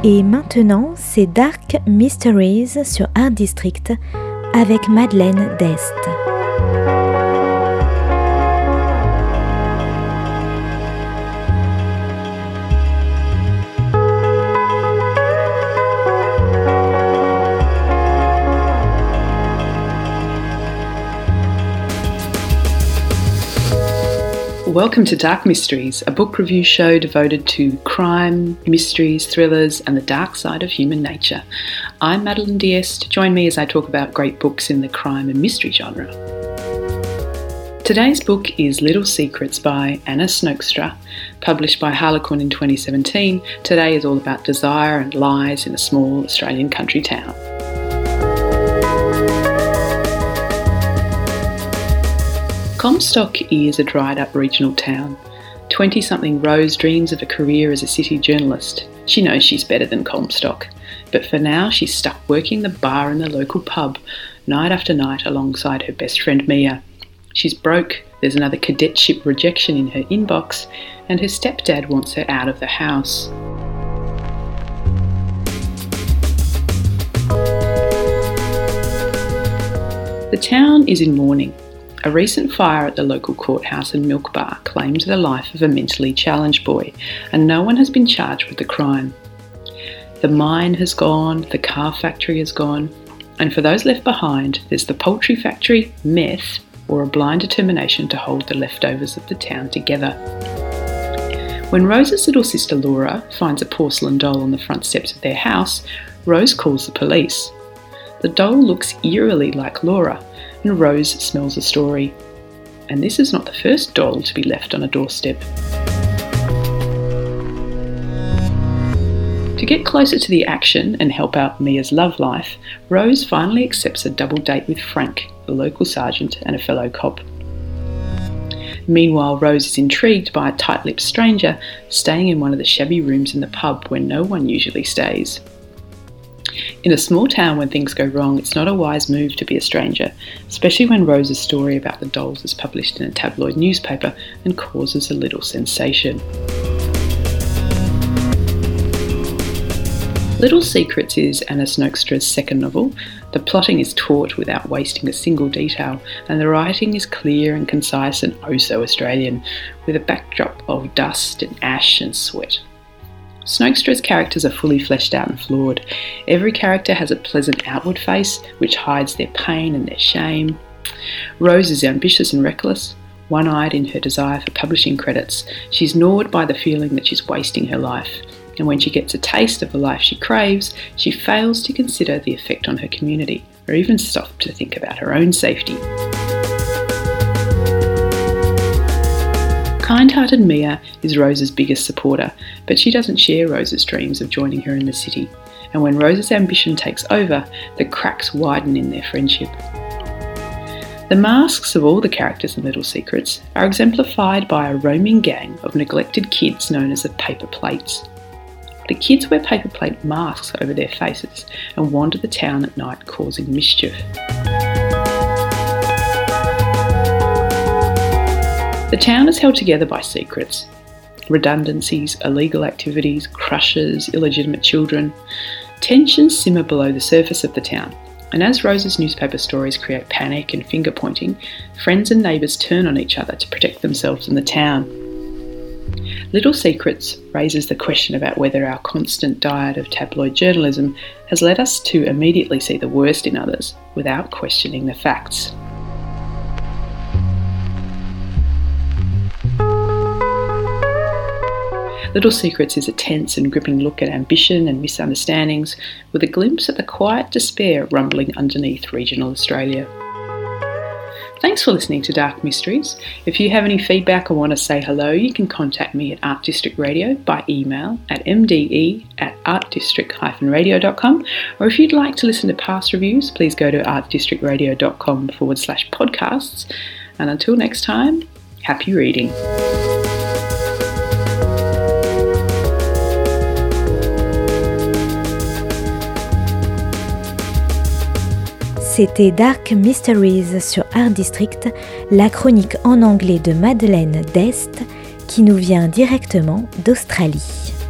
Et maintenant, c'est Dark Mysteries sur Art District avec Madeleine Dest. Welcome to Dark Mysteries, a book review show devoted to crime, mysteries, thrillers, and the dark side of human nature. I'm Madeleine Dest. Join me as I talk about great books in the crime and mystery genre. Today's book is Little Secrets by Anna Snoekstra, published by Harlequin in 2017. Today is all about desire and lies in a small Australian country town. Comstock is a dried-up regional town. 20-something Rose dreams of a career as a city journalist. She knows she's better than Comstock, but for now she's stuck working the bar in the local pub, night after night alongside her best friend Mia. She's broke, there's another cadetship rejection in her inbox, and her stepdad wants her out of the house. The town is in mourning. A recent fire at the local courthouse and milk bar claimed the life of a mentally challenged boy, and no one has been charged with the crime. The mine has gone, the car factory has gone, and for those left behind, there's the poultry factory, meth, or a blind determination to hold the leftovers of the town together. When Rose's little sister Laura finds a porcelain doll on the front steps of their house, Rose calls the police. The doll looks eerily like Laura, and Rose smells a story. And this is not the first doll to be left on a doorstep. To get closer to the action and help out Mia's love life, Rose finally accepts a double date with Frank, the local sergeant and a fellow cop. Meanwhile, Rose is intrigued by a tight-lipped stranger staying in one of the shabby rooms in the pub where no one usually stays. In a small town, when things go wrong, it's not a wise move to be a stranger, especially when Rose's story about the dolls is published in a tabloid newspaper and causes a little sensation. Little Secrets is Anna Snoekstra's second novel. The plotting is taut without wasting a single detail, and the writing is clear and concise and oh so Australian, with a backdrop of dust and ash and sweat. Snoekstra's characters are fully fleshed out and flawed. Every character has a pleasant outward face, which hides their pain and their shame. Rose is ambitious and reckless, one-eyed in her desire for publishing credits. She's gnawed by the feeling that she's wasting her life, and when she gets a taste of the life she craves, she fails to consider the effect on her community, or even stop to think about her own safety. Kind-hearted Mia is Rose's biggest supporter, but she doesn't share Rose's dreams of joining her in the city, and when Rose's ambition takes over, the cracks widen in their friendship. The masks of all the characters in Little Secrets are exemplified by a roaming gang of neglected kids known as the Paper Plates. The kids wear paper plate masks over their faces and wander the town at night causing mischief. The town is held together by secrets, redundancies, illegal activities, crushes, illegitimate children. Tensions simmer below the surface of the town, and as Rose's newspaper stories create panic and finger-pointing, friends and neighbours turn on each other to protect themselves in the town. Little Secrets raises the question about whether our constant diet of tabloid journalism has led us to immediately see the worst in others without questioning the facts. Little Secrets is a tense and gripping look at ambition and misunderstandings, with a glimpse at the quiet despair rumbling underneath regional Australia. Thanks for listening to Dark Mysteries. If you have any feedback or want to say hello, you can contact me at Art District Radio by email at mde@artdistrict-radio.com, or if you'd like to listen to past reviews, please go to artdistrictradio.com/podcasts. And until next time, happy reading. C'était Dark Mysteries sur Art District, la chronique en anglais de Madeleine Dest qui nous vient directement d'Australie.